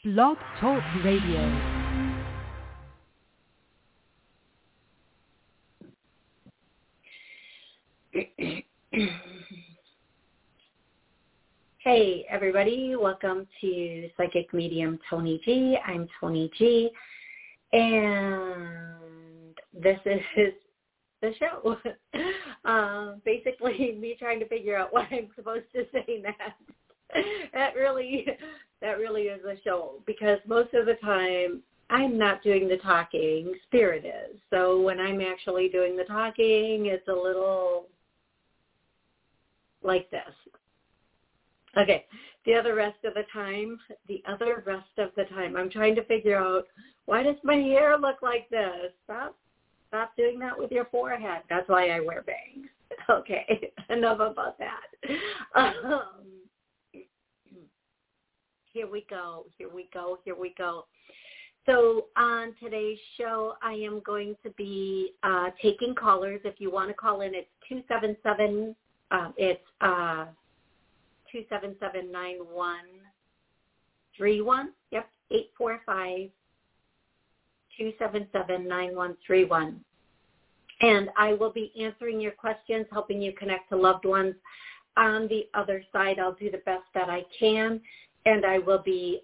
Blog Talk Radio. Hey everybody, welcome to Psychic Medium Tony G. I'm Tony G, and this is the show. Basically me trying to figure out what I'm supposed to say next. That really is the show, because most of the time I'm not doing the talking, Spirit is. So when I'm actually doing the talking, it's a little like this. Okay, the other rest of the time, I'm trying to figure out, why does my hair look like this? Stop doing that with your forehead. That's why I wear bangs. Okay, enough about that. Here we go. So on today's show, I am going to be taking callers. If you want to call in, it's 277. It's 277-9131. Yep, 845-277-9131. And I will be answering your questions, helping you connect to loved ones. On the other side, I'll do the best that I can, and I will be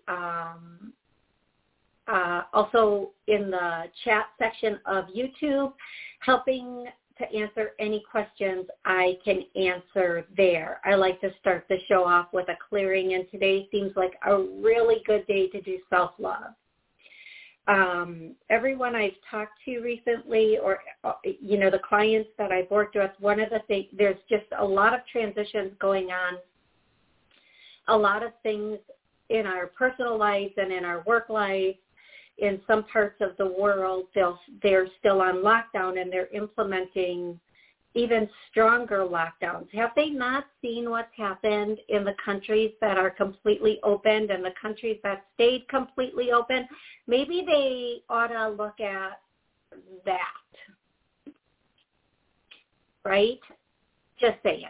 also in the chat section of YouTube, helping to answer any questions I can answer there. I like to start the show off with a clearing, and today seems like a really good day to do self-love. Everyone I've talked to recently, or, the clients that I've worked with, one of the things, there's just a lot of transitions going on, a lot of things in our personal lives and in our work life. In some parts of the world, they're still on lockdown, and they're implementing even stronger lockdowns. Have they not seen what's happened in the countries that are completely opened and the countries that stayed completely open? Maybe they ought to look at that, right? Just saying.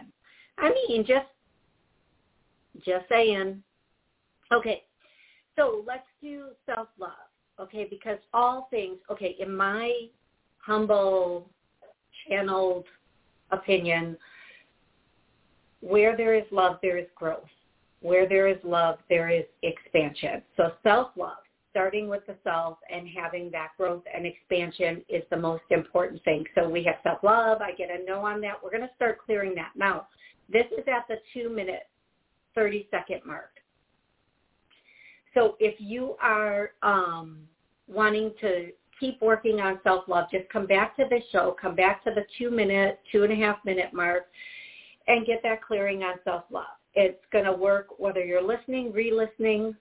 Just saying. Okay, so let's do self-love. Okay, because all things, in my humble, channeled opinion, where there is love, there is growth. Where there is love, there is expansion. So self-love, starting with the self and having that growth and expansion, is the most important thing. So we have self-love. I get a no on that. We're going to start clearing that. Now, this is at the 2-minute, 30-second mark. So if you are wanting to keep working on self-love, just come back to the show, come back to the 2-minute, 2.5-minute mark, and get that clearing on self-love. It's going to work whether you're listening, re-listening,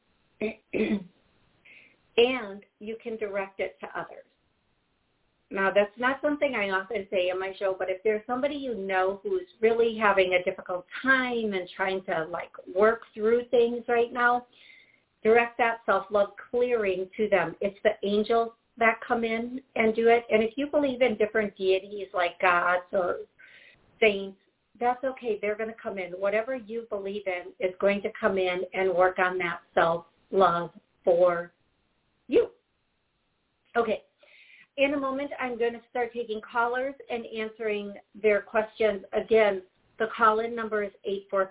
and you can direct it to others. Now, that's not something I often say in my show, but if there's somebody you know who's really having a difficult time and trying to, work through things right now, direct that self-love clearing to them. It's the angels that come in and do it. And if you believe in different deities like gods or saints, that's okay. They're going to come in. Whatever you believe in is going to come in and work on that self-love for you. Okay. In a moment, I'm going to start taking callers and answering their questions. Again, the call-in number is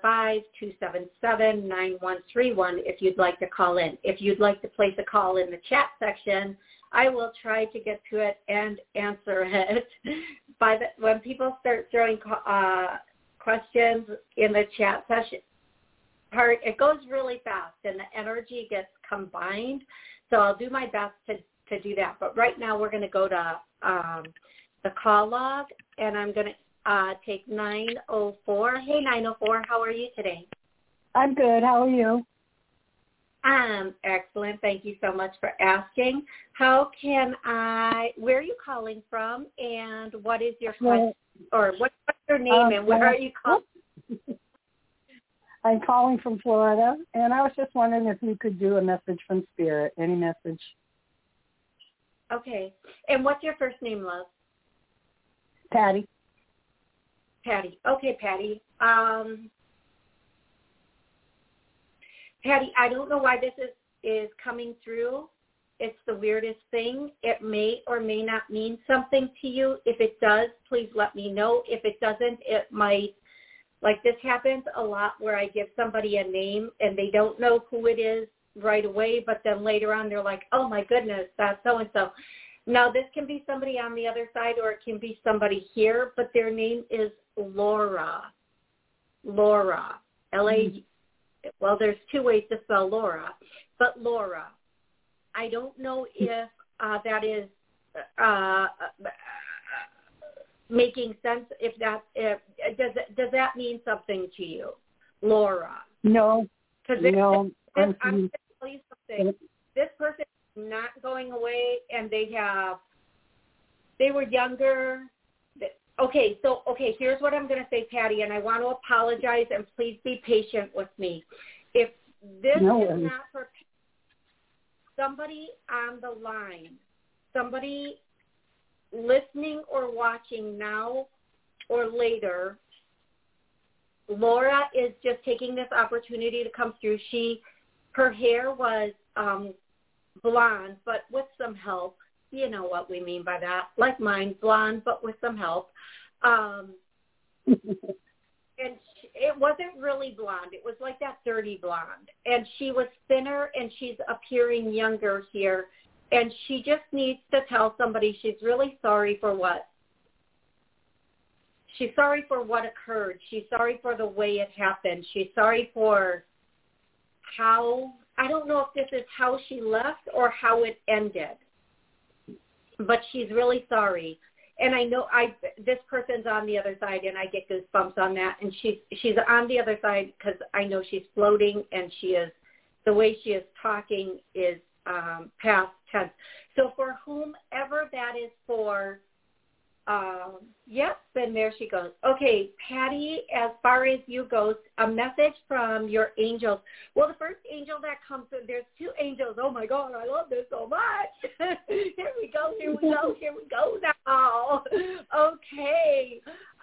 845-277-9131 if you'd like to call in. If you'd like to place a call in the chat section, I will try to get to it and answer it. When people start throwing questions in the chat session part, it goes really fast and the energy gets combined. So I'll do my best to do that. But right now we're going to go to the call log, and I'm going to take 904. Hey, 904, how are you today? I'm good. How are you? Excellent. Thank you so much for asking. Where are you calling from, and what is your question, or what's your name, and where are you calling? I'm calling from Florida, and I was just wondering if you could do a message from Spirit, any message. Okay. And what's your first name, love? Patty. Okay, Patty. Patty, I don't know why this is coming through. It's the weirdest thing. It may or may not mean something to you. If it does, please let me know. If it doesn't, it might. Like this happens a lot where I give somebody a name and they don't know who it is right away, but then later on they're like, oh my goodness, that's so-and-so. Now this can be somebody on the other side or it can be somebody here, but their name is Laura. Laura. L-A. Well, there's two ways to spell Laura, but Laura. I don't know if that is making sense. Does that mean something to you, Laura? No. No. I'm going to tell you something. This person is not going away, and they were younger. Okay, here's what I'm going to say, Patty, and I want to apologize, and please be patient with me. If this is not for somebody on the line, somebody listening or watching now or later, Laura is just taking this opportunity to come through. Her hair was blonde, but with some help. You know what we mean by that. Like mine, blonde, but with some help. And it wasn't really blonde. It was like that dirty blonde. And she was thinner, and she's appearing younger here. And she just needs to tell somebody she's really sorry for what. She's sorry for what occurred. She's sorry for the way it happened. She's sorry for how, I don't know if this is how she left or how it ended. But she's really sorry. And I know this person's on the other side, and I get goosebumps on that. And she's on the other side because I know she's floating, and the way she is talking is past tense. So for whomever that is for, yep, then there she goes. Okay, Patty, as far as you goes, a message from your angels. Well, the first angel that comes in, there's two angels. Oh, my God, I love this so much. Here we go now. Okay.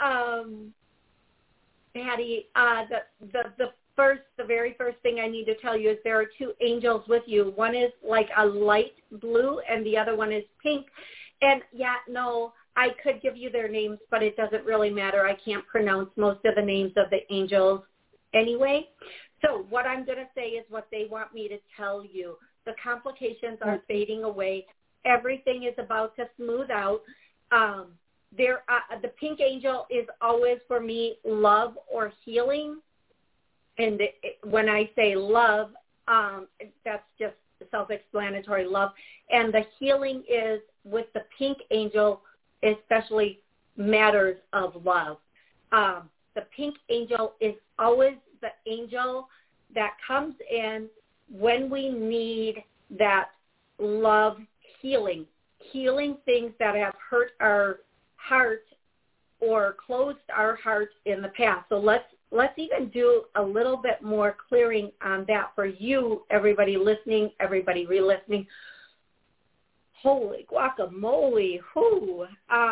Patty, the very first thing I need to tell you is there are two angels with you. One is like a light blue, and the other one is pink. And, I could give you their names, but it doesn't really matter. I can't pronounce most of the names of the angels anyway. So what I'm going to say is what they want me to tell you. The complications are fading away. Everything is about to smooth out. The pink angel is always, for me, love or healing. And when I say love, that's just self-explanatory, love. And the healing is with the pink angel, especially matters of love. The pink angel is always the angel that comes in when we need that love healing things that have hurt our heart or closed our heart in the past. So let's even do a little bit more clearing on that for you, everybody listening, everybody re-listening. Holy guacamole, whoo.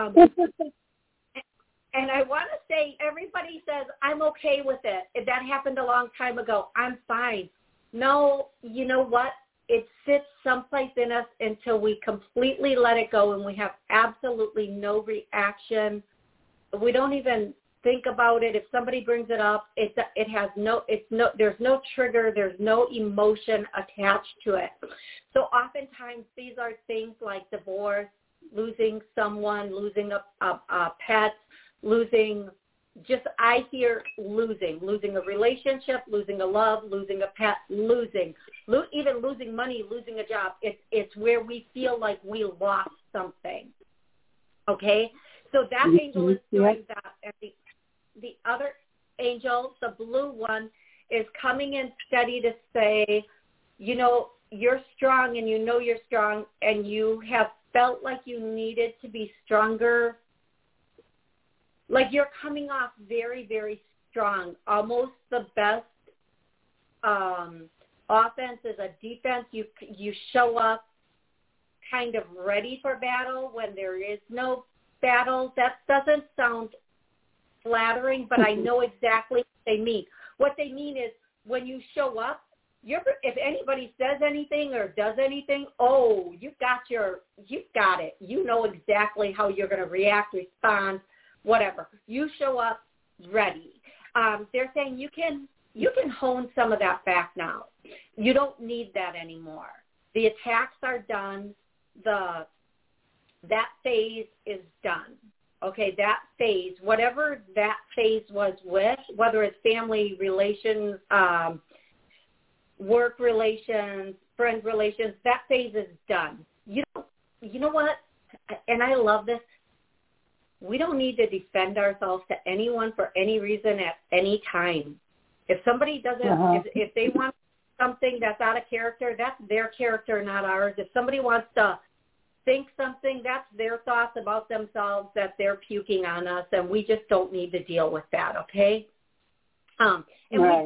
And I want to say, everybody says, I'm okay with it. That happened a long time ago. I'm fine. No, you know what? It sits someplace in us until we completely let it go, and we have absolutely no reaction. We don't even think about it. If somebody brings it up, there's no trigger, there's no emotion attached to it. So oftentimes these are things like divorce, losing someone, losing a pet, I hear losing a relationship, losing a love, losing a pet, even losing money, losing a job. It's where we feel like we lost something. Okay? So that angel is doing that. And the other angel, the blue one, is coming in steady to say, you're strong, and you're strong, and you have felt like you needed to be stronger. Like you're coming off very, very strong. Almost the best offense is a defense. You show up kind of ready for battle when there is no battle. That doesn't sound flattering, but I know exactly what they mean. What they mean is when you show up, if anybody says anything or does anything, oh, you've got it. You know exactly how you're going to react, respond, whatever. You show up ready. They're saying you can hone some of that back now. You don't need that anymore. The attacks are done. That phase is done. Okay, that phase, whatever that phase was with, whether it's family relations, work relations, friend relations, that phase is done. You know what? And I love this. We don't need to defend ourselves to anyone for any reason at any time. If somebody doesn't, if they want something that's out of character, that's their character, not ours. If somebody wants to think something, that's their thoughts about themselves that they're puking on us, and we just don't need to deal with that, okay? And right.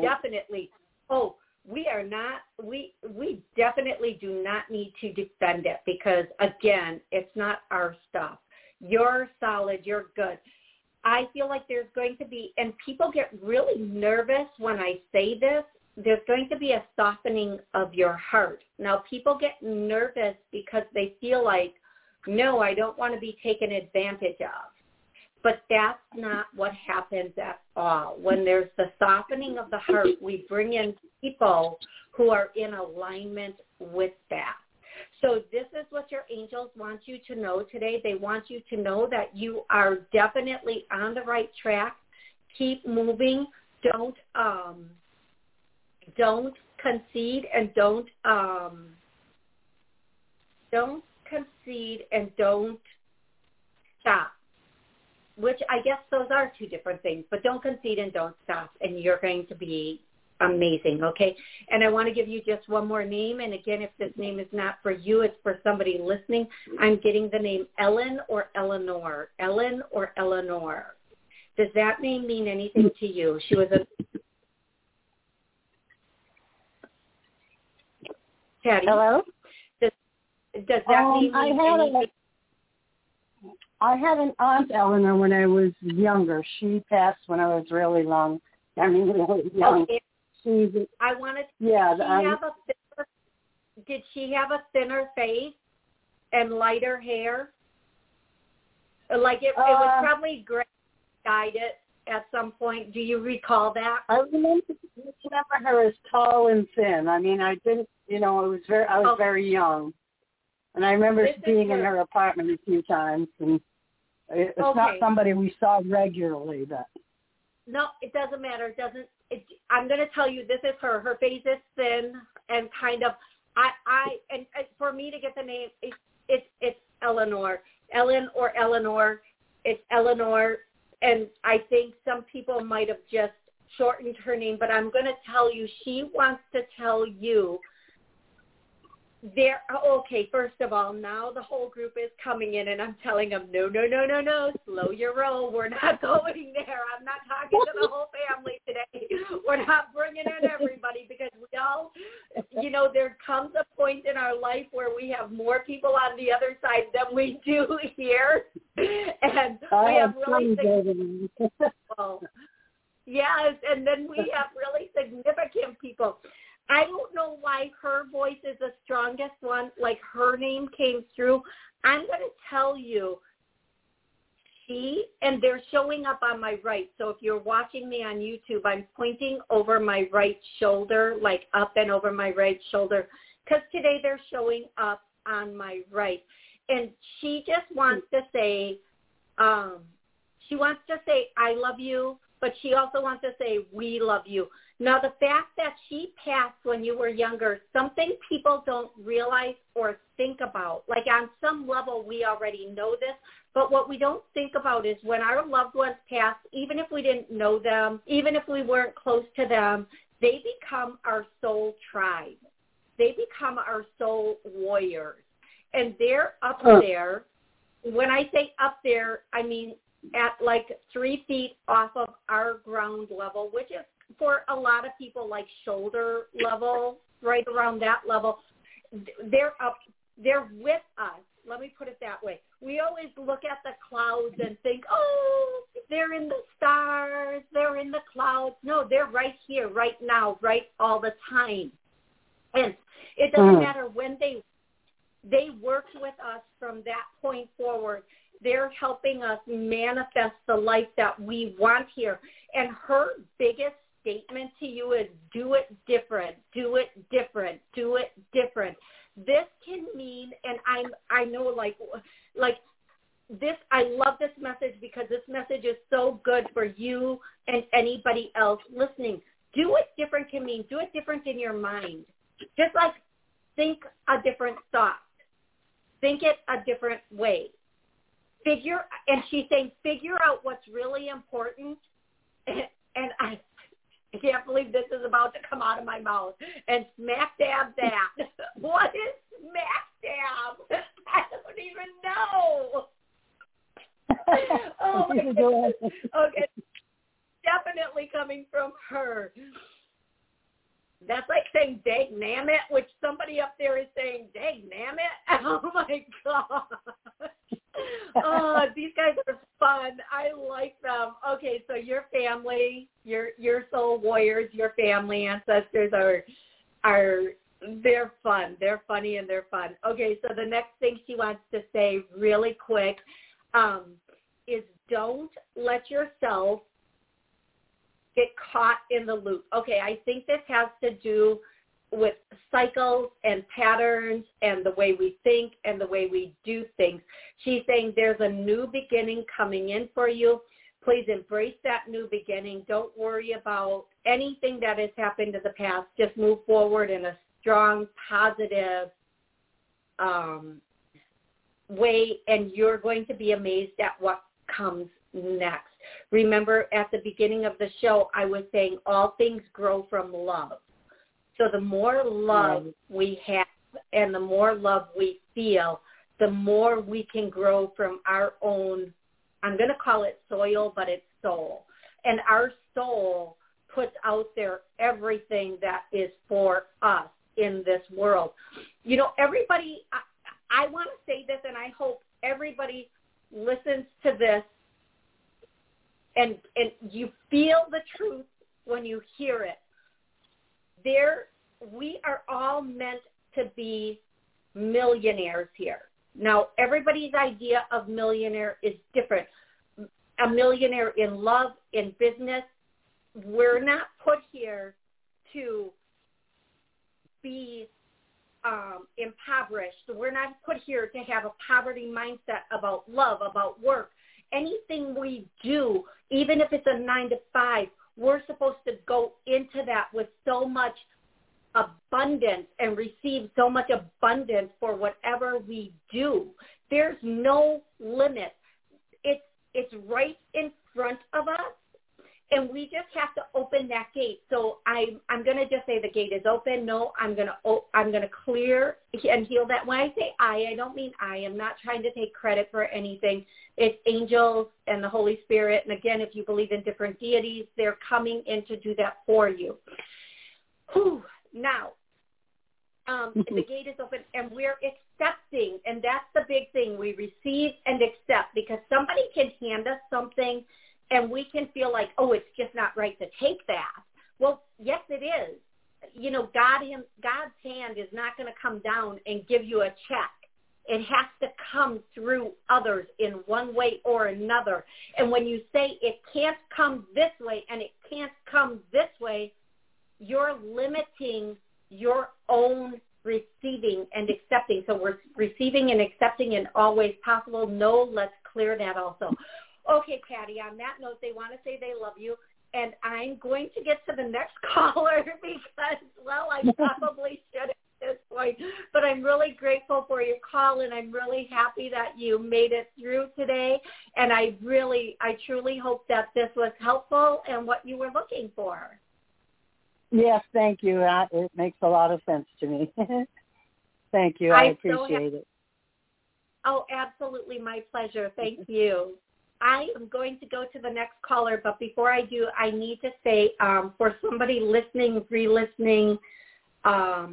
We definitely do not need to defend it because, again, it's not our stuff. You're solid. You're good. I feel like there's going to be, and people get really nervous when I say this, there's going to be a softening of your heart. Now, people get nervous because they feel like, no, I don't want to be taken advantage of. But that's not what happens at all. When there's the softening of the heart, we bring in people who are in alignment with that. So this is what your angels want you to know today. They want you to know that you are definitely on the right track. Keep moving. Don't concede and don't stop. Which I guess those are two different things, but don't concede and don't stop, and you're going to be amazing, okay? And I want to give you just one more name, and again, if this name is not for you, it's for somebody listening. I'm getting the name Ellen or Eleanor. Ellen or Eleanor. Does that name mean anything to you? She was a... Patty? Hello? Does that mean anything? I had an aunt, Eleanor, when I was younger. She passed when I was really young. Okay. I wanted to did she have a thinner face and lighter hair? Like it was probably gray dyed it at some point. Do you recall that? I remember her as tall and thin. I mean, I didn't, I was very young. And I remember being in her apartment a few times, and it's not somebody we saw regularly. But no, it doesn't matter. I'm going to tell you, this is her. Her face is thin and kind of. And for me to get the name, it's Eleanor, Ellen or Eleanor. It's Eleanor, and I think some people might have just shortened her name. But I'm going to tell you, she wants to tell you. First of all, now the whole group is coming in, and I'm telling them, no, slow your roll. We're not going there. I'm not talking to the whole family today. We're not bringing in everybody because we all, there comes a point in our life where we have more people on the other side than we do here. And we have really yes, and then we have really significant people. I don't know why her voice is the strongest one, like her name came through. I'm going to tell you, and they're showing up on my right. So if you're watching me on YouTube, I'm pointing over my right shoulder, like up and over my right shoulder, because today they're showing up on my right. And she just wants to say, I love you, but she also wants to say, we love you. Now, the fact that she passed when you were younger, something people don't realize or think about. Like on some level, we already know this, but what we don't think about is when our loved ones pass, even if we didn't know them, even if we weren't close to them, they become our soul tribe. They become our soul warriors. And they're up there. When I say up there, I mean at like 3 feet off of our ground level, which is for a lot of people like shoulder level, right around that level. They're up, they're with us. Let me put it that way. We always look at the clouds and think, oh, they're in the stars, they're in the clouds. No, they're right here, right now, right all the time. And it doesn't matter when they worked with us from that point forward. They're helping us manifest the life that we want here. And her biggest statement to you is do it different, do it different, do it different. This can mean, and I know like this, I love this message because this message is so good for you and anybody else listening. Do it different can mean do it different in your mind. Just like think a different thought. Think it a different way. And she's saying figure out what's really important. And I can't believe this is about to come out of my mouth. And smack dab that. What is smack dab? I don't even know. Oh my goodness. Okay. Definitely coming from her. That's like saying dag-nam-it, which somebody up there is saying dag-nam-it. Oh, my God. Oh, these guys are fun. I like them. Okay, so your family, your soul warriors, your family ancestors they're fun. They're funny and they're fun. Okay, so the next thing she wants to say really quick is don't let yourself get caught in the loop. Okay, I think this has to do with cycles and patterns and the way we think and the way we do things. She's saying there's a new beginning coming in for you. Please embrace that new beginning. Don't worry about anything that has happened in the past. Just move forward in a strong, positive way, and you're going to be amazed at what comes next. Remember, at the beginning of the show, I was saying all things grow from love. So the more love we have and the more love we feel, the more we can grow from our own, I'm going to call it soil, but it's soul. And our soul puts out there everything that is for us in this world. You know, everybody, I want to say this, and I hope everybody listens to this, and you feel the truth when you hear it. We are all meant to be millionaires here. Now, everybody's idea of millionaire is different. A millionaire in love, in business, we're not put here to be impoverished. We're not put here to have a poverty mindset about love, about work. Anything we do, even if it's a 9-to-5, we're supposed to go into that with so much abundance and receive so much abundance for whatever we do. There's no limit. It's right in front of us, and we just have to open that gate. So I'm going to just say the gate is open. No, I'm going to clear and heal that. When I say I don't mean I am not trying to take credit for anything. It's angels and the Holy Spirit. And again, if you believe in different deities, they're coming in to do that for you. Whew. Now, the gate is open, and we're accepting, and that's the big thing. We receive and accept, because somebody can hand us something, and we can feel like, oh, it's just not right to take that. Well, yes, it is. You know, God's hand is not going to come down and give you a check. It has to come through others in one way or another. And when you say it can't come this way and it can't come this way, you're limiting your own receiving and accepting. So we're receiving and accepting in all ways possible. No, let's clear that also. Okay, Patty, on that note, they want to say they love you. And I'm going to get to the next caller because, well, I probably should at this point. But I'm really grateful for your call, and I'm really happy that you made it through today. And I truly hope that this was helpful and what you were looking for. Yes, thank you. It makes a lot of sense to me. Thank you. I appreciate it. Oh, absolutely. My pleasure. Thank you. I am going to go to the next caller, but before I do, I need to say for somebody listening, re-listening, for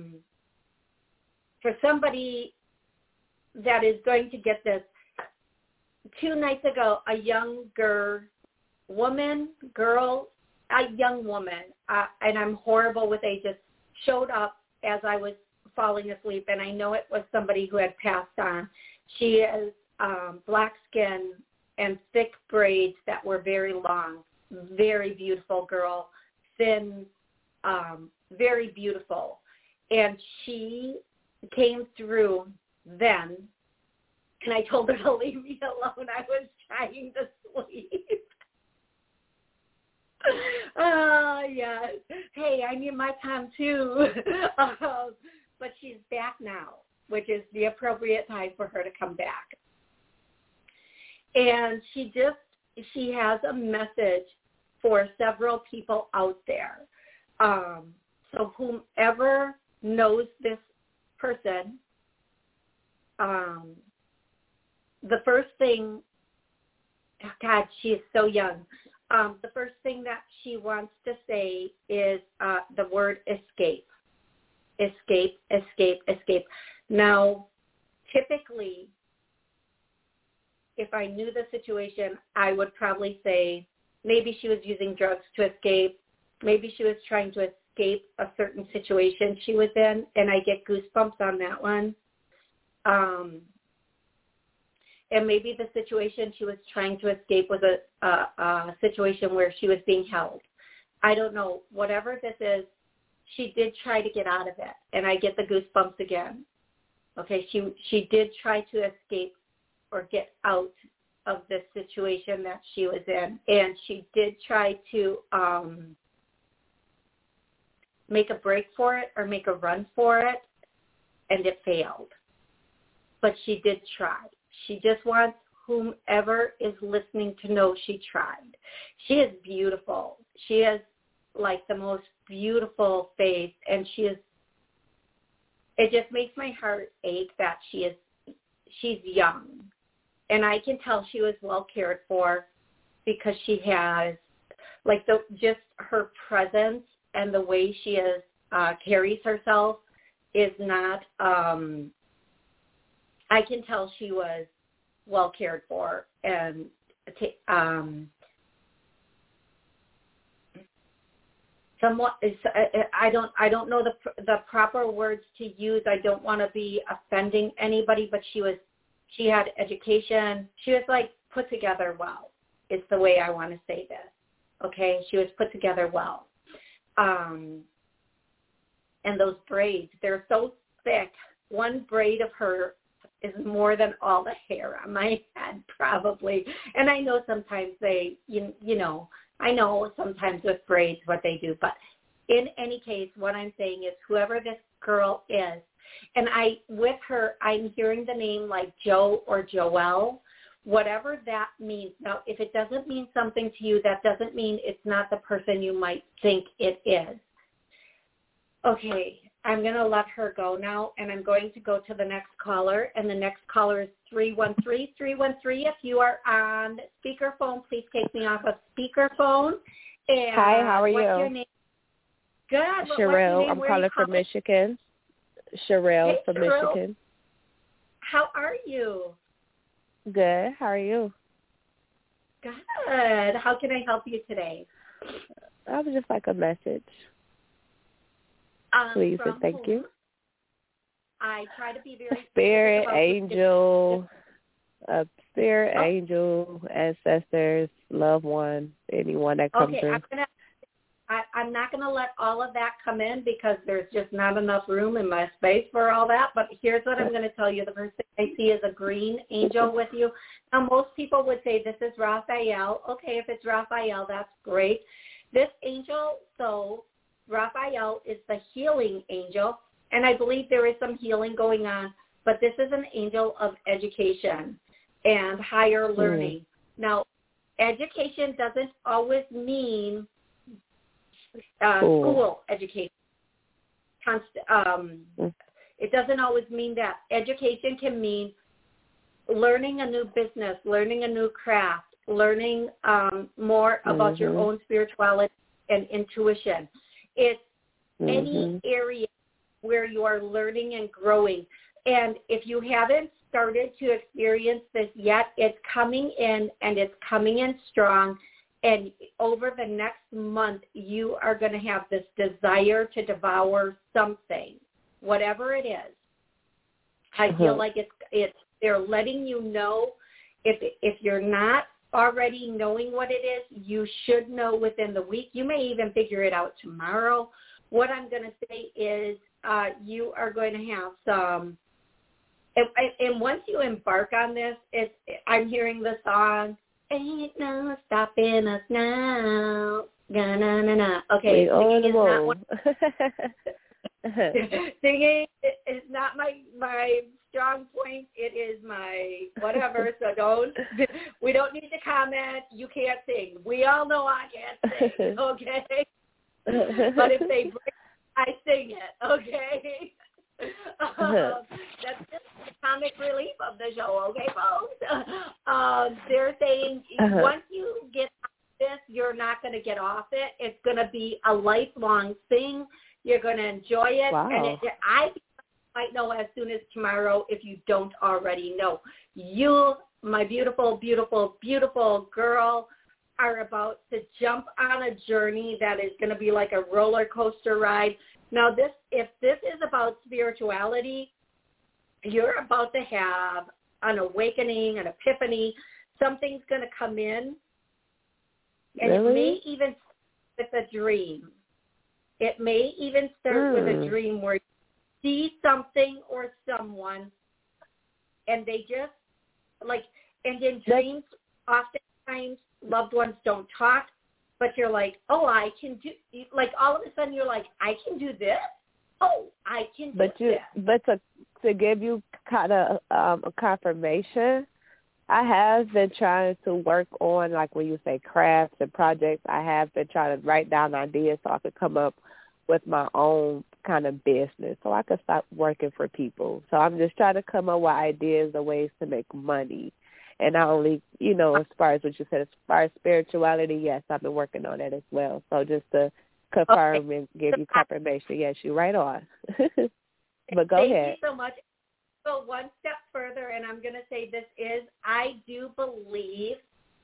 somebody that is going to get this, 2 nights ago, a young young woman, and I'm horrible with ages, showed up as I was falling asleep, and I know it was somebody who had passed on. She is black skin and thick braids that were very long, very beautiful girl, thin, very beautiful. And she came through then, and I told her to leave me alone. I was trying to sleep. Yes. Hey, I need my time too. But she's back now, which is the appropriate time for her to come back. And she has a message for several people out there. So whomever knows this person, the first thing, God, she is so young. The first thing that she wants to say is the word escape. Escape, escape, escape. Now, typically, if I knew the situation, I would probably say maybe she was using drugs to escape. Maybe she was trying to escape a certain situation she was in, and I get goosebumps on that one. And maybe the situation she was trying to escape was a situation where she was being held. I don't know. Whatever this is, she did try to get out of it, and I get the goosebumps again. Okay, she did try to escape or get out of this situation that she was in, and she did try to make a break for it or make a run for it, and it failed. But she did try. She just wants whomever is listening to know she tried. She is beautiful. She has like the most beautiful face, and it just makes my heart ache that she's young. And I can tell she was well cared for because she has like just her presence and the way she carries herself is not, I can tell she was well cared for, and somewhat. I don't know the proper words to use. I don't want to be offending anybody, but she had education. She was like put together well. It's the way I want to say this. Okay, she was put together well. And those braids, they're so thick. One braid of her is more than all the hair on my head, probably. And I know sometimes I know sometimes with braids what they do. But in any case, what I'm saying is whoever this girl is, and with her, I'm hearing the name like Joe or Joelle, whatever that means. Now, if it doesn't mean something to you, that doesn't mean it's not the person you might think it is. Okay, I'm going to let her go now, and I'm going to go to the next caller, and the next caller is 313. 313, if you are on speakerphone, please take me off of speakerphone. And hi, how are you? What's your name? Good. Cheryl, I'm calling from Michigan. Cheryl from Cheryl. Michigan. How are you? Good. How are you? Good. How can I help you today? I would just like a message. Please and thank you. I try to be very spirit angel, angel, ancestors, loved one, anyone that comes through. I'm not gonna let all of that come in because there's just not enough room in my space for all that. But here's what I'm going to tell you. The first thing I see is a green angel with you. Now, most people would say this is Raphael. Okay, if it's Raphael, that's great. This angel, so Raphael is the healing angel, and I believe there is some healing going on, but this is an angel of education and higher learning. Now, education doesn't always mean school education. It doesn't always mean that. Education can mean learning a new business, learning a new craft, learning more about your own spirituality and intuition. It's any area where you are learning and growing. And if you haven't started to experience this yet, it's coming in, and it's coming in strong. And over the next month, you are going to have this desire to devour something. whatever it is. I feel like it's they're letting you know if you're not already knowing what it is, you should know within the week. You may even figure it out tomorrow. What I'm going to say is you are going to have some, and once you embark on this, I'm hearing the song, Ain't No Stopping Us Now. Na, na, na, na. Okay, singing is not one. Singing is not my strong point. It is my whatever. So we don't need to comment. You can't sing. We all know I can't sing. Okay, but if they break, I sing it. Okay. That's just the comic relief of the show. Okay, folks. They're saying once you get this, you're not going to get off it. It's going to be a lifelong thing. You're going to enjoy it. Wow. And I might know as soon as tomorrow if you don't already know. You, my beautiful, beautiful, beautiful girl, are about to jump on a journey that is going to be like a roller coaster ride. Now, if this is about spirituality, you're about to have an awakening, an epiphany. Something's going to come in. And really? It may even start with a dream. It may even start with a dream where you see something or someone, and they just, and in dreams, oftentimes loved ones don't talk, but you're like, oh, I can do, all of a sudden you're like, I can do this? Oh, I can do this. But to give you kind of a confirmation, I have been trying to work on, like when you say crafts and projects, I have been trying to write down ideas so I could come up with my own kind of business so I could stop working for people. So I'm just trying to come up with ideas and ways to make money. And not only, as far as what you said, as far as spirituality, yes, I've been working on that as well. So just to confirm and give you confirmation, yes, you're right on. But go ahead. Thank you so much. So one step further, and I'm going to say this is, I do believe,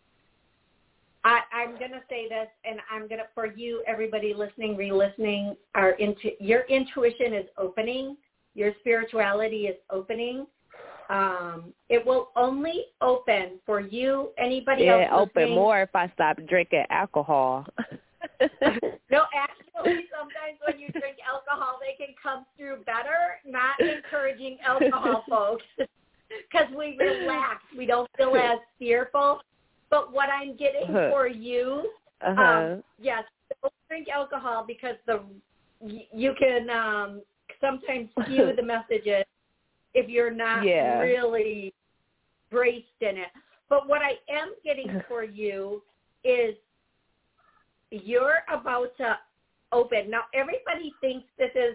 I'm going to say this, and I'm going to, for you, everybody listening, re-listening, your intuition is opening, your spirituality is opepening. It will only open for you, anybody else listening. Yeah, open more if I stop drinking alcohol. No, actually, sometimes when you drink alcohol, they can come through better. Not encouraging alcohol, folks, because we relax. We don't feel as fearful. But what I'm getting for you, yes, don't drink alcohol because you can sometimes skew the messages if you're not really braced in it. But what I am getting for you is you're about to open. Now, everybody thinks this is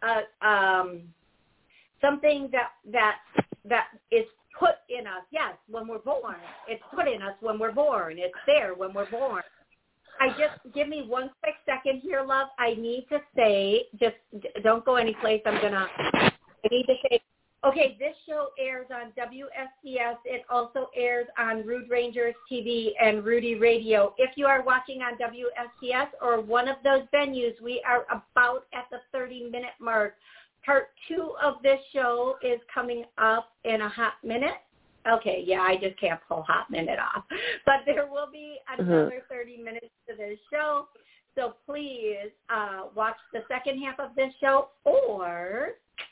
something that is put in us. Yes, when we're born. It's put in us when we're born. It's there when we're born. Give me one quick second here, love. I need to say, just don't go anyplace. I need to say, okay, this show airs on WSCS. It also airs on Rude Rangers TV and Rudy Radio. If you are watching on WSCS or one of those venues, we are about at the 30-minute mark. Part 2 of this show is coming up in a hot minute. Okay, yeah, I just can't pull hot minute off. But there will be another 30 minutes to this show. So please watch the second half of this show or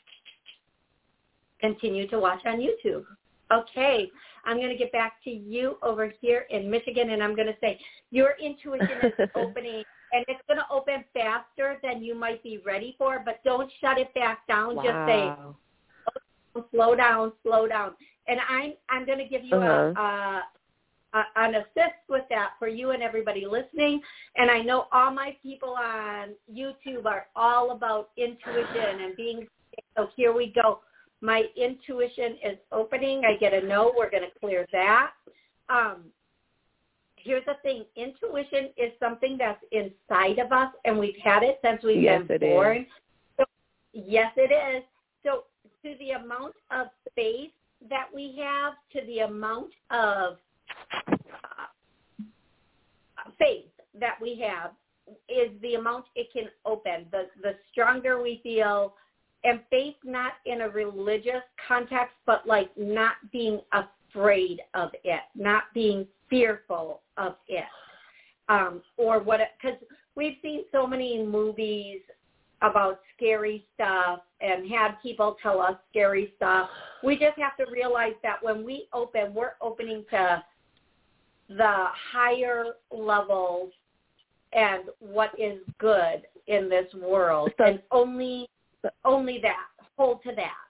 continue to watch on YouTube. Okay, I'm going to get back to you over here in Michigan, and I'm going to say your intuition is opening, and it's going to open faster than you might be ready for, but don't shut it back down. Wow. Just say, slow down. And I'm going to give you an assist with that for you and everybody listening. And I know all my people on YouTube are all about intuition and being, so here we go. My intuition is opening. I get a no. We're going to clear that. Here's the thing. Intuition is something that's inside of us, and we've had it since we've been born. So, yes, it is. So to the amount of space that we have, to the amount of faith that we have, is the amount it can open. The stronger we feel, and faith not in a religious context, but like not being afraid of it, not being fearful of it, or what, because we've seen so many movies about scary stuff and had people tell us scary stuff. We just have to realize that when we open, we're opening to the higher levels and what is good in this world, and only that. Hold to that.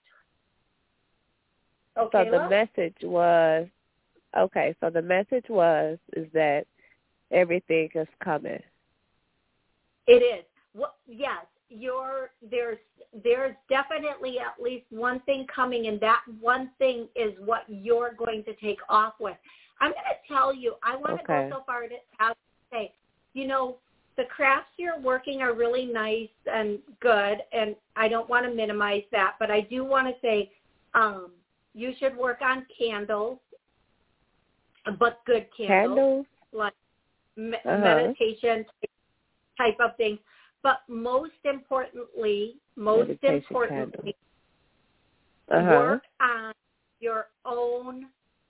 Okay. So the message was, is that everything is coming. It is. Well, yes, there's definitely at least one thing coming, and that one thing is what you're going to take off with. I'm going to tell you, I want to go so far as to say, you know, the crafts you're working are really nice and good, and I don't want to minimize that, but I do want to say you should work on candles, but good candles. Like meditation type of things. But most importantly, work on your own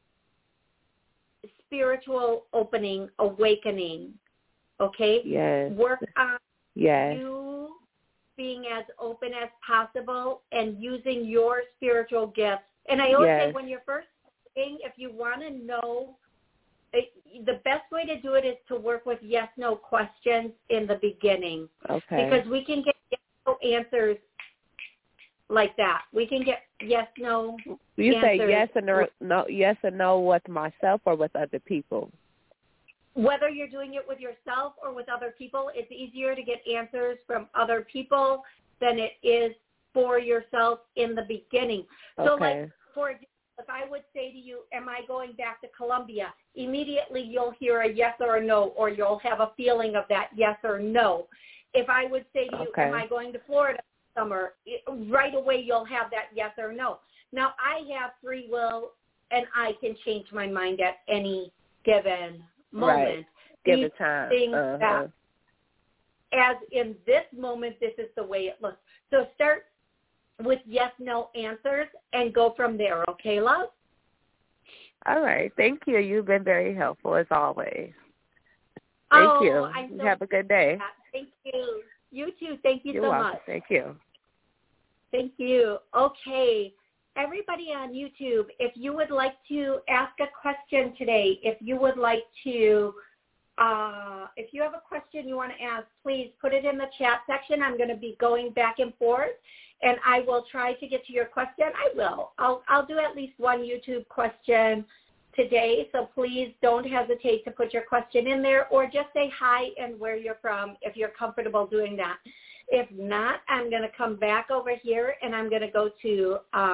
spiritual awakening, okay? Yes. Work on you being as open as possible and using your spiritual gifts. And I always say when you're first starting, if you want to know, the best way to do it is to work with yes-no questions in the beginning. Okay. Because we can get yes-no answers like that. We can get yes-no You answers. say yes and no with myself or with other people? Whether you're doing it with yourself or with other people, it's easier to get answers from other people than it is for yourself in the beginning. So like, for example, if I would say to you, am I going back to Colombia? Immediately you'll hear a yes or a no, or you'll have a feeling of that yes or no. If I would say to you, am I going to Florida this summer? Right away you'll have that yes or no. Now I have free will, and I can change my mind at any given moment. Right. Given time. That, as in this moment, this is the way it looks. So start with yes-no answers and go from there, okay, love? All right. Thank you. You've been very helpful, as always. Thank you. So have a good day. Thank you. You too. Thank you You're so welcome. much. Thank you. Thank you. Okay. Everybody on YouTube, if you would like to ask a question today, if you would like to, if you have a question you want to ask, please put it in the chat section. I'm going to be going back and forth, and I will try to get to your question. I will. I'll do at least one YouTube question today, so please don't hesitate to put your question in there, or just say hi and where you're from if you're comfortable doing that. If not, I'm going to come back over here, and I'm going to go to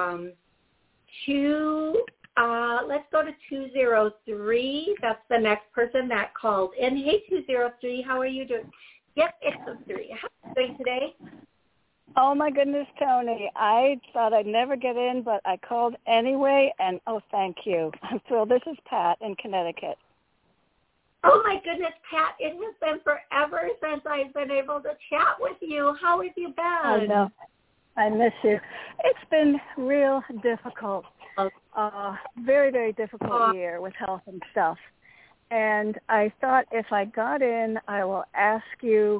let's go to 203. That's the next person that called in. Hey, 203, how are you doing? Yep, it's 203. How are you doing today? Oh, my goodness, Tony. I thought I'd never get in, but I called anyway, and thank you. I'm thrilled. This is Pat in Connecticut. Oh, my goodness, Pat, it has been forever since I've been able to chat with you. How have you been? I know. I miss you. It's been real difficult. Very, very difficult year with health and stuff. And I thought if I got in, I will ask you,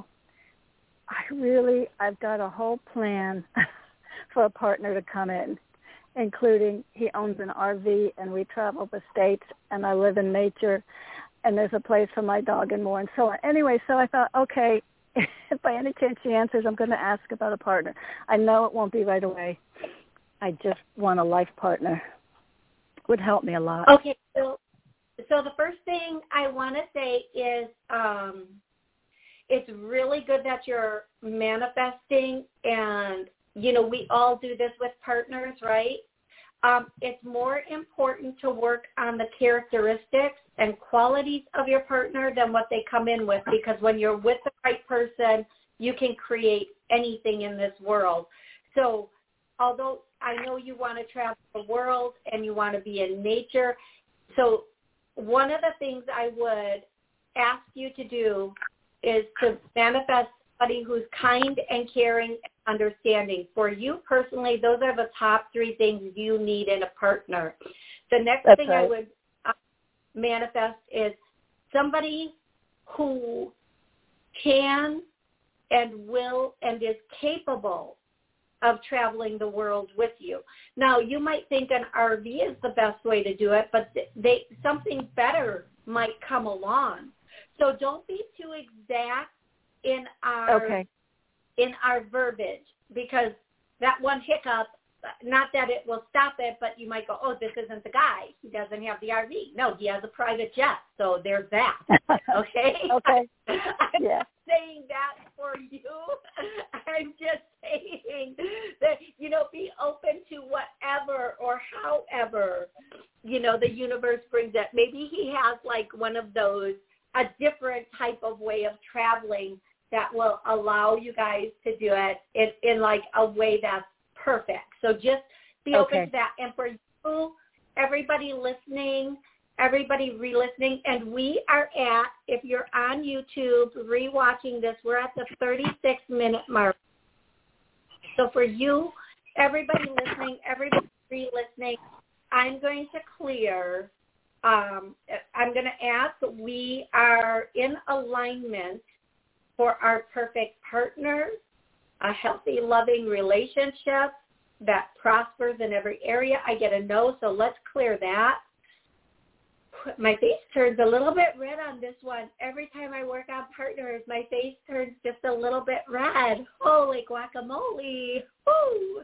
I've got a whole plan for a partner to come in, including he owns an RV, and we travel the states, and I live in nature, and there's a place for my dog and more, and so on. Anyway, so I thought, okay, if by any chance she answers, I'm going to ask about a partner. I know it won't be right away. I just want a life partner. Would help me a lot. Okay, so the first thing I want to say is it's really good that you're manifesting, and, you know, we all do this with partners, right? It's more important to work on the characteristics and qualities of your partner than what they come in with, because when you're with the right person, you can create anything in this world. So although I know you want to travel the world and you want to be in nature, so one of the things I would ask you to do is to manifest somebody who's kind and caring and understanding. For you personally, those are the top 3 things you need in a partner. The next thing I would manifest is somebody who can and will and is capable of traveling the world with you. Now, you might think an RV is the best way to do it, but something better might come along. So don't be too exact in our verbiage, because that one hiccup, not that it will stop it, but you might go, oh, this isn't the guy. He doesn't have the RV. No, he has a private jet. So there's that. Okay? Okay. I'm not saying that for you. I'm just saying that, be open to whatever or however, the universe brings it. Maybe he has like one of those, a different type of way of traveling that will allow you guys to do it in like a way that's perfect. So just be open to that. And for you, everybody listening, everybody re-listening, and we are at, if you're on YouTube re-watching this, we're at the 36-minute mark. So for you, everybody listening, everybody re-listening, I'm going to clear. I'm going to ask, we are in alignment for our perfect partner, a healthy, loving relationship that prospers in every area. I get a no, so let's clear that. My face turns a little bit red on this one. Every time I work on partners, my face turns just a little bit red. Holy guacamole. Woo!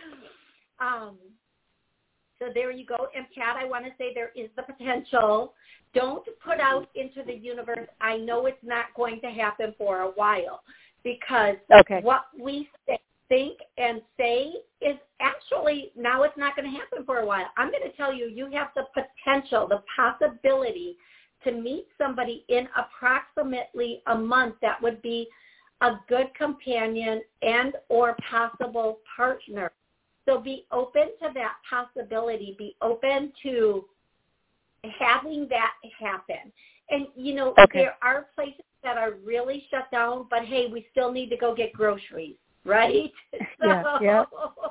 So there you go. And Pat, I want to say there is the potential. Don't put out into the universe, I know it's not going to happen for a while, because what we think and say is actually, now it's not going to happen for a while. I'm going to tell you, you have the potential, the possibility to meet somebody in approximately a month that would be a good companion and or possible partner. So be open to that possibility. Be open to having that happen. And, there are places that are really shut down, but, hey, we still need to go get groceries, right? Yeah.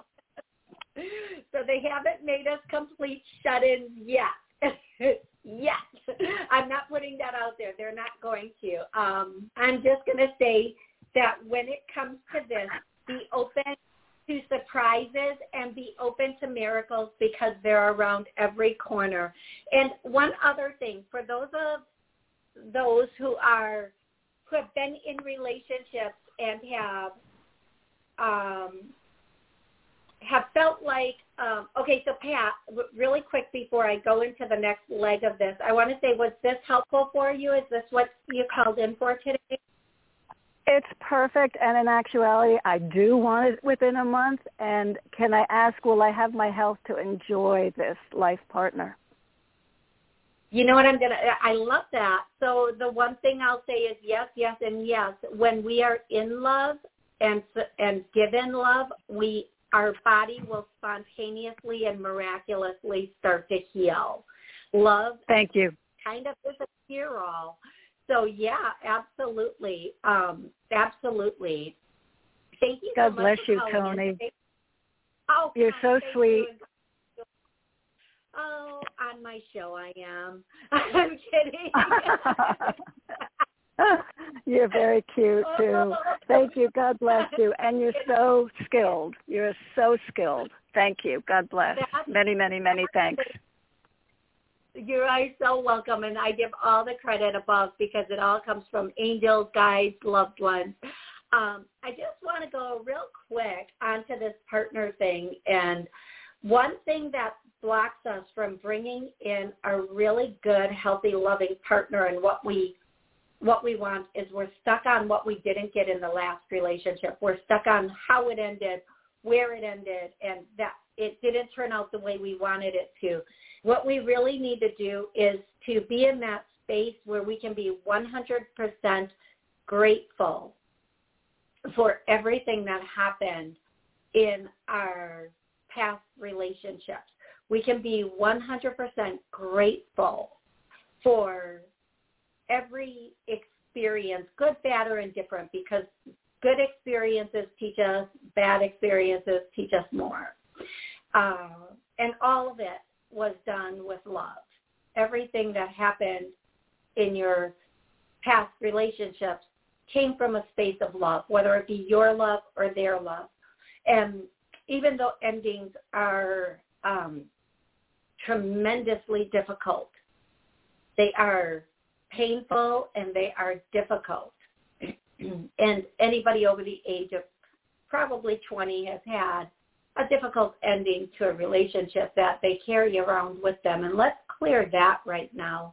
So they haven't made us complete shut-ins yet. Yet. I'm not putting that out there. They're not going to. I'm just going to say that when it comes to this, be open to surprises and be open to miracles, because they're around every corner. And one other thing, for those who have been in relationships and have felt like, so Pat, really quick before I go into the next leg of this, I want to say, was this helpful for you? Is this what you called in for today? It's perfect, and in actuality, I do want it within a month. And can I ask, will I have my health to enjoy this life partner? You know what, I love that. So the one thing I'll say is yes, yes, and yes. When we are in love and given love, our body will spontaneously and miraculously start to heal. Love, thank you, kind of is a cure-all. So, yeah, absolutely. Absolutely. Thank you God so much. bless you, Toni. Oh, you're so sweet. Oh, on my show I am. I'm kidding. You're very cute, too. Thank you. God bless you. And you're so skilled. You're so skilled. Thank you. God bless. Many, many, many thanks. You are so welcome, and I give all the credit above, because it all comes from angels, guides, loved ones. I just want to go real quick onto this partner thing, and one thing that blocks us from bringing in a really good, healthy, loving partner, and what we want is we're stuck on what we didn't get in the last relationship. We're stuck on how it ended, where it ended, and that it didn't turn out the way we wanted it to. What we really need to do is to be in that space where we can be 100% grateful for everything that happened in our past relationships. We can be 100% grateful for every experience, good, bad, or indifferent, because good experiences teach us, bad experiences teach us more. And all of it was done with love. Everything that happened in your past relationships came from a space of love, whether it be your love or their love. And even though endings are tremendously difficult, they are painful and they are difficult. And anybody over the age of probably 20 has had a difficult ending to a relationship that they carry around with them. And let's clear that right now.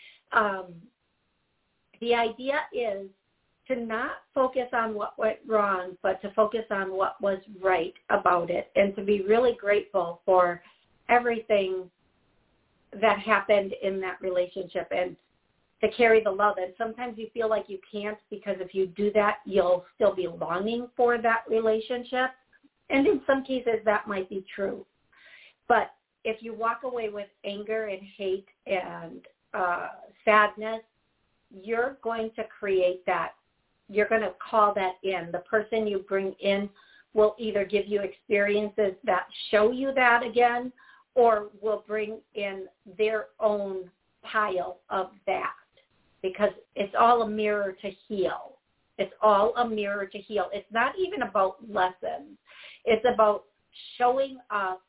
The idea is to not focus on what went wrong, but to focus on what was right about it, and to be really grateful for everything that happened in that relationship, and to carry the love. And sometimes you feel like you can't, because if you do that, you'll still be longing for that relationship. And in some cases, that might be true. But if you walk away with anger and hate and sadness, you're going to create that. You're going to call that in. The person you bring in will either give you experiences that show you that again, or will bring in their own pile of that, because it's all a mirror to heal. It's all a mirror to heal. It's not even about lessons. It's about showing up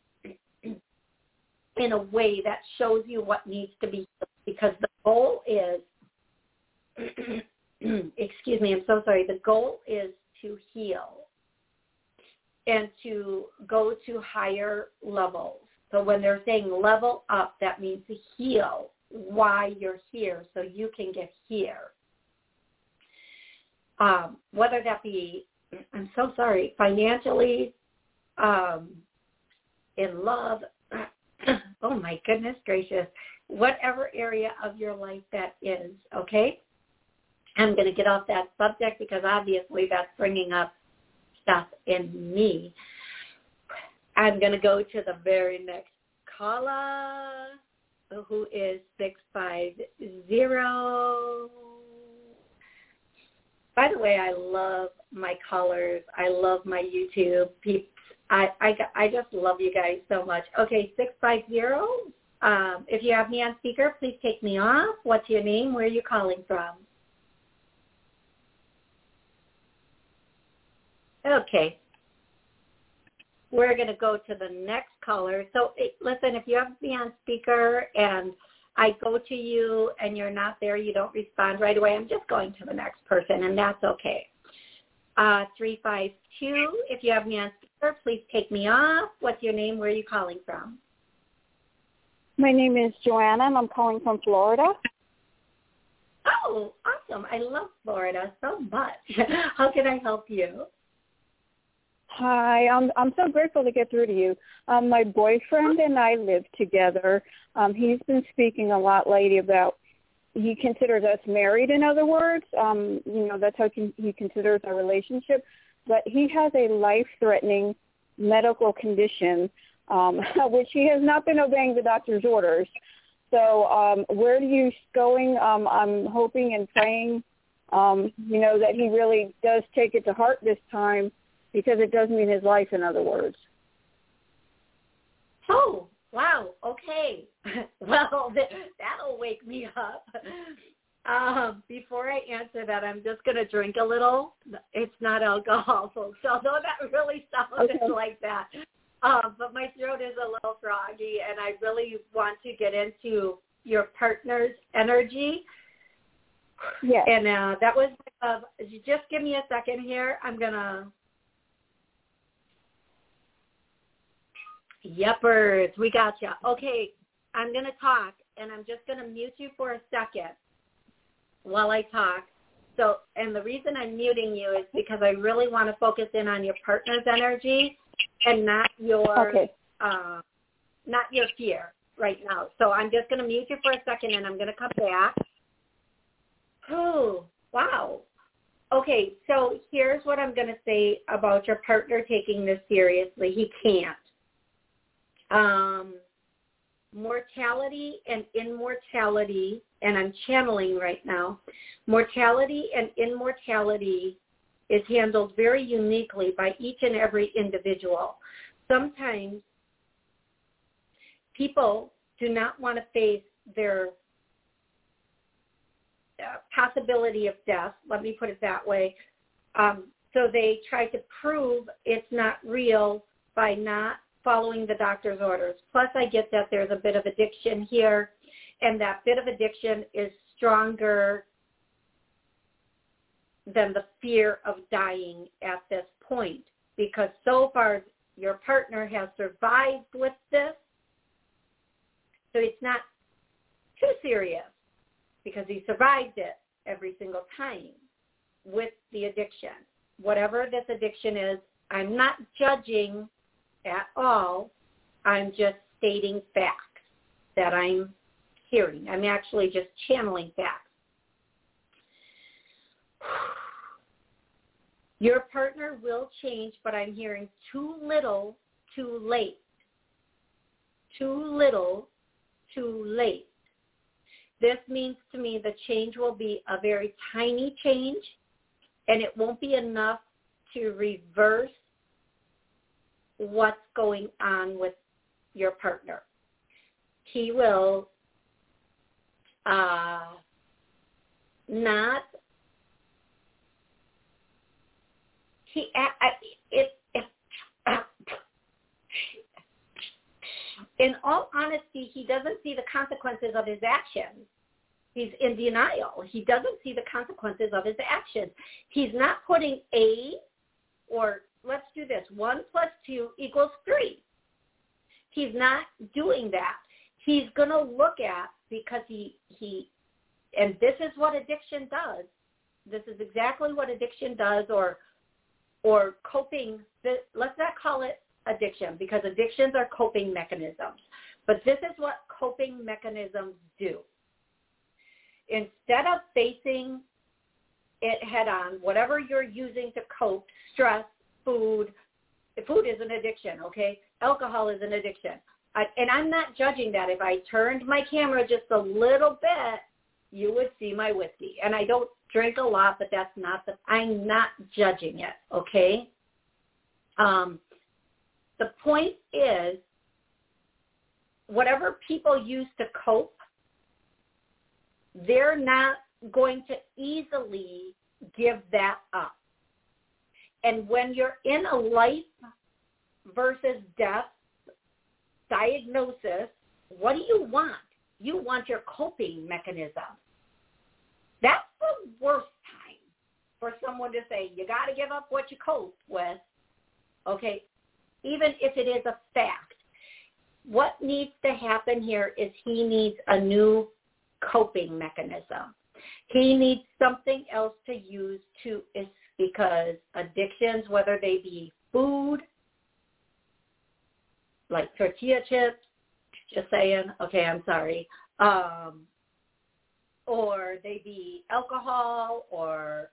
in a way that shows you what needs to be healed, because the goal is, excuse me, I'm so sorry. The goal is to heal and to go to higher levels. So when they're saying level up, that means to heal why you're here so you can get here. Whether that be, I'm so sorry, financially, in love, oh my goodness gracious, whatever area of your life that is, okay? I'm going to get off that subject because obviously that's bringing up stuff in me. I'm going to go to the very next caller, who is 650. By the way, I love my callers. I love my YouTube peeps. I just love you guys so much. Okay, 650. If you have me on speaker, please take me off. What's your name? Where are you calling from? Okay. We're going to go to the next caller. So listen, if you have me on speaker and I go to you and you're not there, you don't respond right away, I'm just going to the next person, and that's okay. 352, if you have me on speaker, please take me off. What's your name? Where are you calling from? My name is Joanna, and I'm calling from Florida. Oh, awesome. I love Florida so much. How can I help you? Hi, I'm so grateful to get through to you. My boyfriend and I live together. He's been speaking a lot lately about he considers us married, in other words. That's how he considers our relationship. But he has a life-threatening medical condition, which he has not been obeying the doctor's orders. So where are you going? I'm hoping and praying, that he really does take it to heart this time, because it does mean his life, in other words. Oh, wow. Okay. Well, that'll wake me up. Before I answer that, I'm just going to drink a little. It's not alcohol, folks, although that really sounded like that. But my throat is a little froggy, and I really want to get into your partner's energy. Yes. And that was, just give me a second here. I'm going to. Yepers, we got you. Okay, I'm going to talk, and I'm just going to mute you for a second while I talk. So, and the reason I'm muting you is because I really want to focus in on your partner's energy and not your not your fear right now. So I'm just going to mute you for a second, and I'm going to come back. Oh, wow. Okay, so here's what I'm going to say about your partner taking this seriously. He can't. Mortality and immortality, and I'm channeling right now, mortality and immortality is handled very uniquely by each and every individual. Sometimes people do not want to face their possibility of death, let me put it that way, so they try to prove it's not real by not following the doctor's orders. Plus, I get that there's a bit of addiction here, and that bit of addiction is stronger than the fear of dying at this point, because so far your partner has survived with this, so it's not too serious because he survived it every single time with the addiction. Whatever this addiction is, I'm not judging at all. I'm just stating facts that I'm hearing. I'm actually just channeling facts. Your partner will change, but I'm hearing too little, too late. Too little, too late. This means to me the change will be a very tiny change, and it won't be enough to reverse what's going on with your partner. He will in all honesty, he doesn't see the consequences of his actions. He's in denial. He doesn't see the consequences of his actions. He's not putting or let's do this, 1 + 2 = 3. He's not doing that. He's going to look at, because he, and this is what addiction does. This is exactly what addiction does, or coping. Let's not call it addiction, because addictions are coping mechanisms. But this is what coping mechanisms do. Instead of facing it head on, whatever you're using to cope, stress, food is an addiction, okay? Alcohol is an addiction. And I'm not judging that. If I turned my camera just a little bit, you would see my whiskey. And I don't drink a lot, but I'm not judging it, okay? The point is, whatever people use to cope, they're not going to easily give that up. And when you're in a life versus death diagnosis, what do you want? You want your coping mechanism. That's the worst time for someone to say, you got to give up what you cope with, okay, even if it is a fact. What needs to happen here is he needs a new coping mechanism. He needs something else to use because addictions, whether they be food, like tortilla chips, just saying, okay, I'm sorry, or they be alcohol or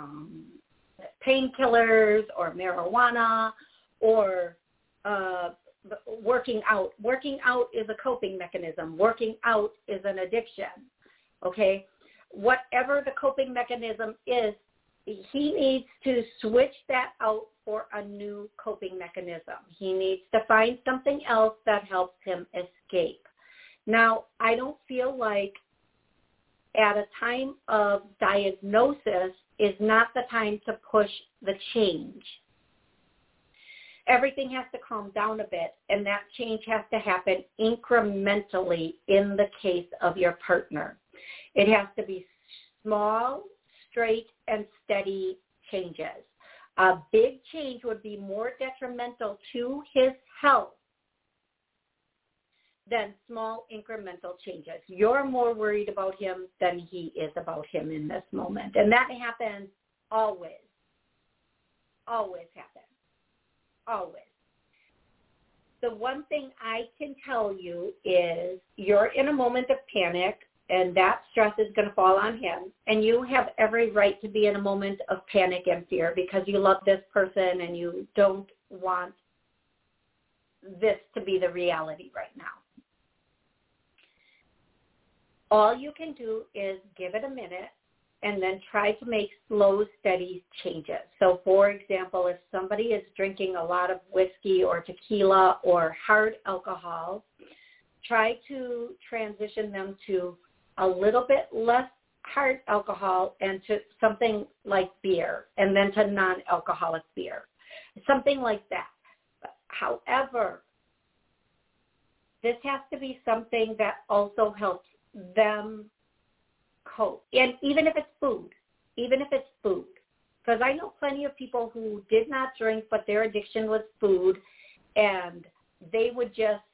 painkillers or marijuana or working out. Working out is a coping mechanism. Working out is an addiction, okay? Whatever the coping mechanism is, he needs to switch that out for a new coping mechanism. He needs to find something else that helps him escape. Now, I don't feel like at a time of diagnosis is not the time to push the change. Everything has to calm down a bit, and that change has to happen incrementally in the case of your partner. It has to be small, straight, and steady changes. A big change would be more detrimental to his health than small incremental changes. You're more worried about him than he is about him in this moment. And that happens always. Always happens. Always. The one thing I can tell you is you're in a moment of panic, and that stress is going to fall on him. And you have every right to be in a moment of panic and fear because you love this person and you don't want this to be the reality right now. All you can do is give it a minute and then try to make slow, steady changes. So, for example, if somebody is drinking a lot of whiskey or tequila or hard alcohol, try to transition them to a little bit less hard alcohol and to something like beer, and then to non-alcoholic beer, something like that. However, this has to be something that also helps them cope. And even if it's food, because I know plenty of people who did not drink, but their addiction was food, and they would just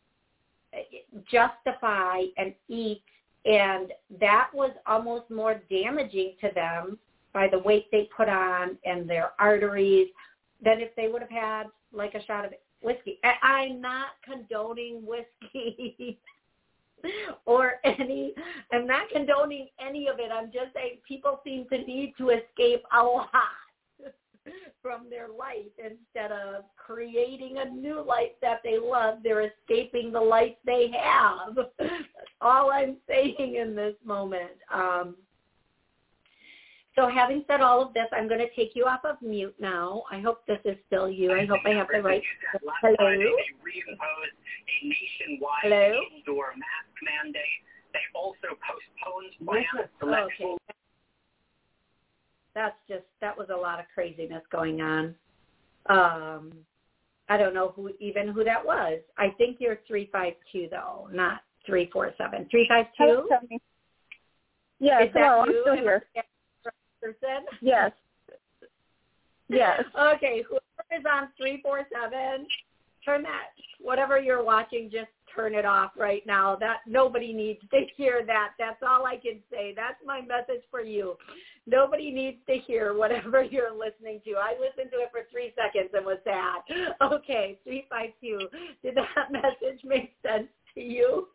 justify and eat, and that was almost more damaging to them by the weight they put on and their arteries than if they would have had like a shot of whiskey. I'm not condoning whiskey I'm not condoning any of it. I'm just saying people seem to need to escape a lot from their life instead of creating a new life that they love. They're escaping the life they have. That's all I'm saying in this moment. So having said all of this, I'm going to take you off of mute now. I hope this is still you. I hope I have the right. Hello? Hello? Indoor mask mandate. They also postponed plans to let people. That was a lot of craziness going on. I don't know who that was. I think you're 352 though, not 347. 352? Yes, hello, I'm still here. Person? Yes. Yes. Okay, whoever is on 347, turn that, whatever you're watching, just turn it off right now. That nobody needs to hear that. That's all I can say. That's my message for you. Nobody needs to hear whatever you're listening to. I listened to it for 3 seconds and was sad. Okay, 352. Did that message make sense to you?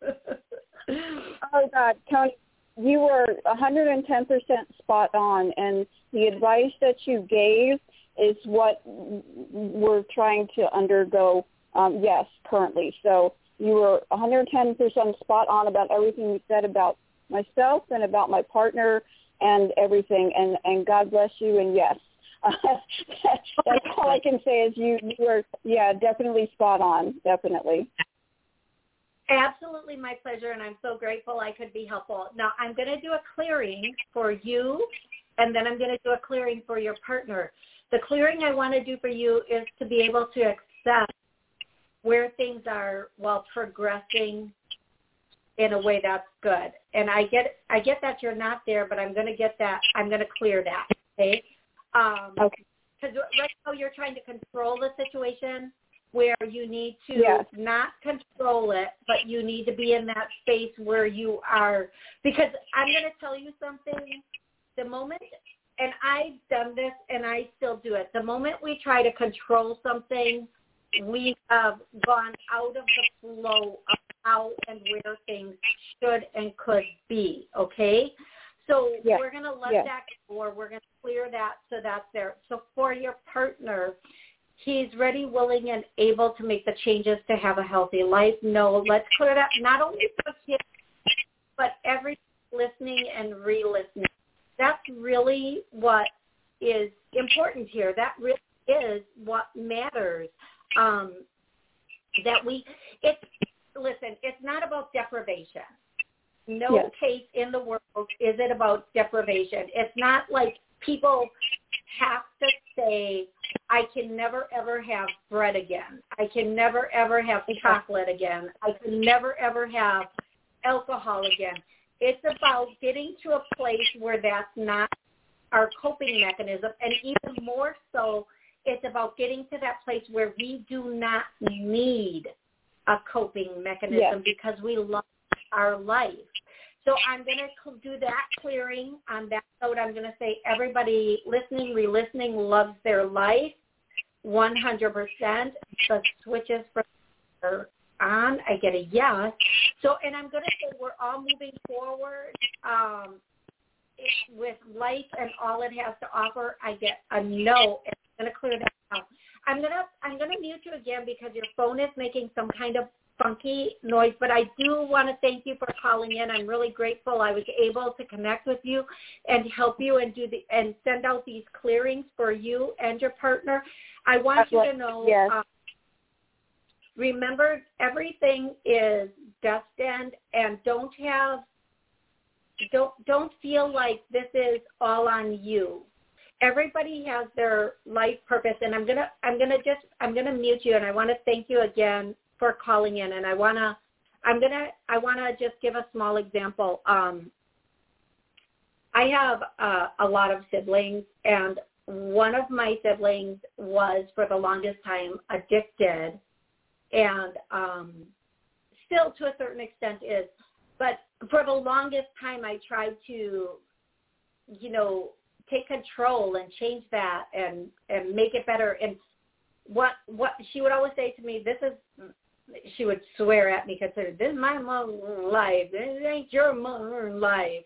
Oh, God, Tony, you were 110% spot on, and the advice that you gave is what we're trying to undergo, yes, currently. So you were 110% spot on about everything you said about myself and about my partner and everything, and God bless you, and yes. That's all I can say is you were, definitely spot on, definitely. Absolutely, my pleasure, and I'm so grateful I could be helpful. Now, I'm going to do a clearing for you, and then I'm going to do a clearing for your partner. The clearing I want to do for you is to be able to accept where things are while progressing in a way that's good. And I get that you're not there, but I'm going to get that. I'm going to clear that, okay? Okay. Because right now you're trying to control the situation, where you need to not control it, but you need to be in that space where you are. Because I'm going to tell you something, the moment, and I've done this and I still do it, the moment we try to control something, we have gone out of the flow of how and where things should and could be, okay? So we're going to let that go, or we're going to clear that so that's there. So for your partner, he's ready, willing, and able to make the changes to have a healthy life. No, let's clear that, not only for him, but every listening and re-listening. That's really what is important here. That really is what matters. Listen, it's not about deprivation. No case in the world is it about deprivation. It's not like people have to say, I can never, ever have bread again. I can never, ever have chocolate again. I can never, ever have alcohol again. It's about getting to a place where that's not our coping mechanism. And even more so, it's about getting to that place where we do not need a coping mechanism because we love our life. So I'm going to do that clearing. On that note, I'm going to say everybody listening, re-listening loves their life 100%. The switches are on. I get a yes. So, and I'm going to say we're all moving forward with life and all it has to offer. I get a no. And I'm going to clear that out. I'm going to mute you again because your phone is making some kind of funky noise, but I do want to thank you for calling in. I'm really grateful I was able to connect with you and help you and send out these clearings for you and your partner. I want you to know, yes. Remember, everything is destined, and don't feel like this is all on you. Everybody has their life purpose, and I'm gonna mute you, and I want to thank you again for calling in, and I wanna just give a small example. I have a lot of siblings, and one of my siblings was for the longest time addicted, and still to a certain extent is. But for the longest time, I tried to, take control and change that and make it better. And what she would always say to me, she would swear at me because this is my mom's life. This ain't your mom's life.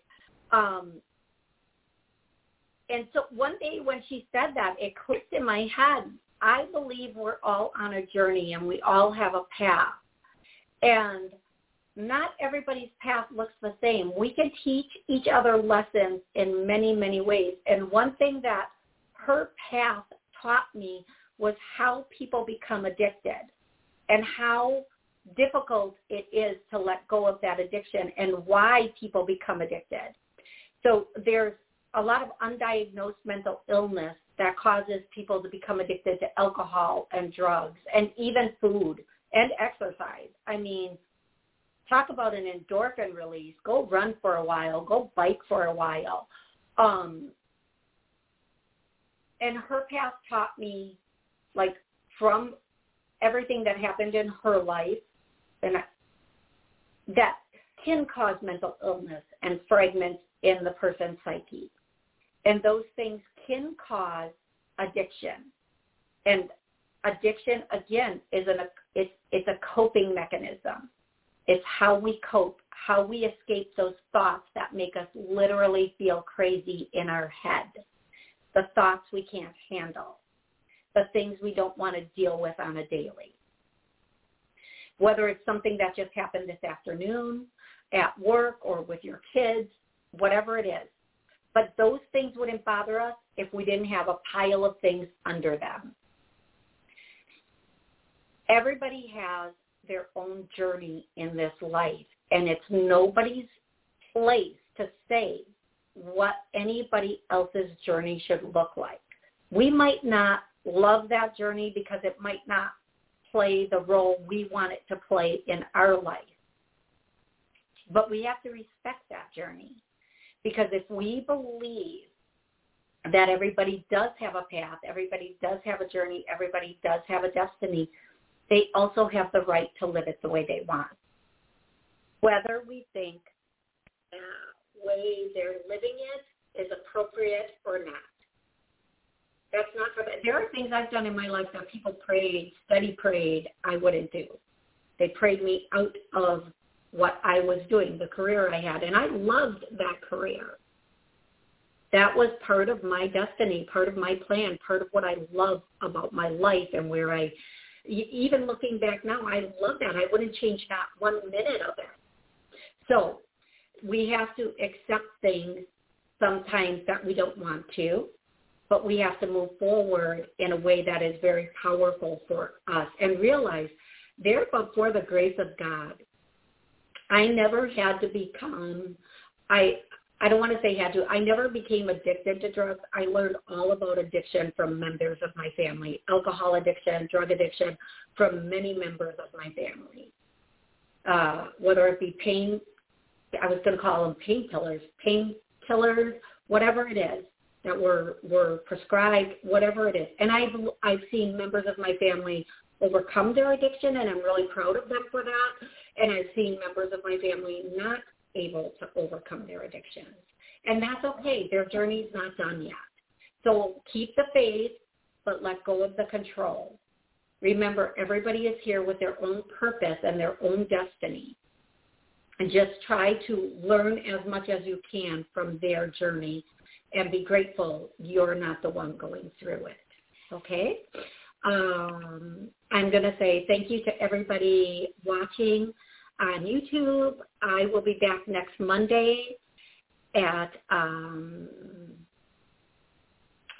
And so one day when she said that, it clicked in my head. I believe we're all on a journey and we all have a path. And not everybody's path looks the same. We can teach each other lessons in many, many ways. And one thing that her path taught me was how people become addicted and how difficult it is to let go of that addiction and why people become addicted. So there's a lot of undiagnosed mental illness that causes people to become addicted to alcohol and drugs and even food and exercise. I mean, talk about an endorphin release. Go run for a while. Go bike for a while. And her path taught me, like, from everything that happened in her life, and that can cause mental illness and fragments in the person's psyche. And those things can cause addiction. And addiction, again, it's a coping mechanism. It's how we cope, how we escape those thoughts that make us literally feel crazy in our head, the thoughts we can't handle, the things we don't want to deal with on a daily. Whether it's something that just happened this afternoon at work or with your kids, whatever it is. But those things wouldn't bother us if we didn't have a pile of things under them. Everybody has their own journey in this life, and it's nobody's place to say what anybody else's journey should look like. We might not love that journey because it might not play the role we want it to play in our life. But we have to respect that journey, because if we believe that everybody does have a path, everybody does have a journey, everybody does have a destiny, they also have the right to live it the way they want. Whether we think the way they're living it is appropriate or not. That's not for that. There are things I've done in my life that people study prayed, I wouldn't do. They prayed me out of what I was doing, the career I had, and I loved that career. That was part of my destiny, part of my plan, part of what I love about my life and where even looking back now, I love that. I wouldn't change not 1 minute of it. So we have to accept things sometimes that we don't want to, but we have to move forward in a way that is very powerful for us and realize, therefore, for the grace of God, I never had to become, I don't want to say had to, I never became addicted to drugs. I learned all about addiction from members of my family, alcohol addiction, drug addiction, from many members of my family. Whether it be pain, I was going to call them painkillers, whatever it is that were prescribed, whatever it is. And I've seen members of my family overcome their addiction, and I'm really proud of them for that. And I've seen members of my family not able to overcome their addictions. And that's okay. Their journey's not done yet. So keep the faith, but let go of the control. Remember, everybody is here with their own purpose and their own destiny. And just try to learn as much as you can from their journey and be grateful you're not the one going through it. Okay? I'm going to say thank you to everybody watching on YouTube. I will be back next Monday at,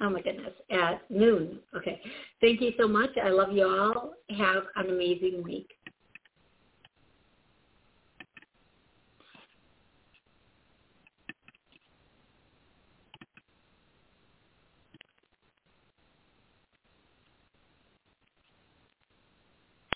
at noon. Okay. Thank you so much. I love you all. Have an amazing week.